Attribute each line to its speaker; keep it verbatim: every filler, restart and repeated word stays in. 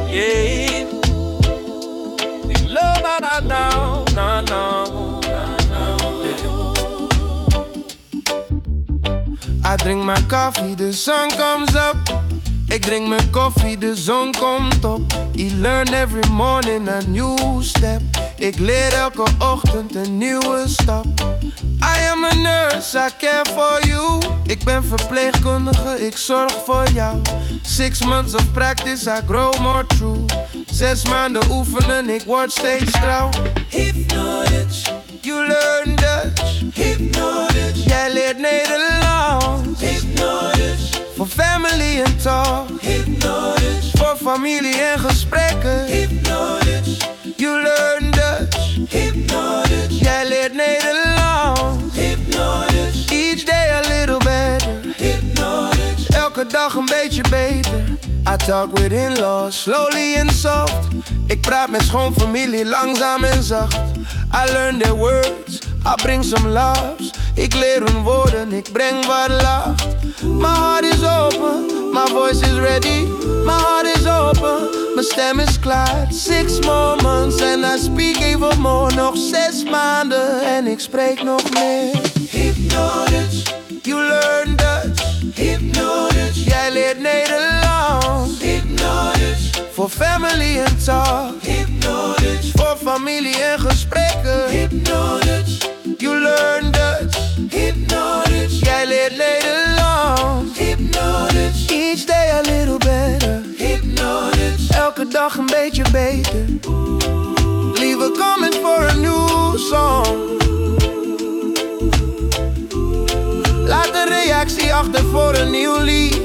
Speaker 1: Yeah. Love, na, na, na, na, na,
Speaker 2: I drink mijn koffie, the sun comes up. Ik drink mijn koffie, de zon komt op. I learn every morning a new step. Ik leer elke ochtend een nieuwe stap. I am a nurse, I care for you. Ik ben verpleegkundige, ik zorg voor jou. Six months of practice, I grow more true. Zes maanden oefenen, ik word steeds trouw.
Speaker 1: Hypnotisch,
Speaker 2: you learn Dutch.
Speaker 1: Hypnotisch,
Speaker 2: jij leert Nederlands.
Speaker 1: Hypnotisch,
Speaker 2: voor family en talk.
Speaker 1: Hypnotisch,
Speaker 2: voor familie en gesprekken.
Speaker 1: Hypnotisch,
Speaker 2: you learn Dutch.
Speaker 1: Hypnotisch,
Speaker 2: jij leert Nederlands.
Speaker 1: Hypnotisch,
Speaker 2: each day a little better.
Speaker 1: Hypnotisch,
Speaker 2: elke dag een beetje beter. I talk with in-laws, slowly and soft. Ik praat met schoonfamilie, langzaam en zacht. I learn their words, I bring some laughs. Ik leer hun woorden, ik breng wat lacht. My heart is open, my voice is ready. My heart is open, mijn stem is klaar. Six more months and I speak even more. Nog zes maanden en ik spreek nog meer.
Speaker 1: Hypnotisch,
Speaker 2: you learn Dutch.
Speaker 1: Hypnotisch,
Speaker 2: jij leert Nederlands.
Speaker 1: Hypnotisch,
Speaker 2: voor family en talk.
Speaker 1: Hypnotisch,
Speaker 2: voor familie en gesprekken.
Speaker 1: Hypnotisch,
Speaker 2: you learn Dutch.
Speaker 1: Hypnotisch,
Speaker 2: jij leert Nederlands.
Speaker 1: Hypnotisch,
Speaker 2: each day a little better.
Speaker 1: Hypnotisch,
Speaker 2: elke dag een beetje beter. Leave a comment for a new song. Laat een reactie achter voor een nieuw lied.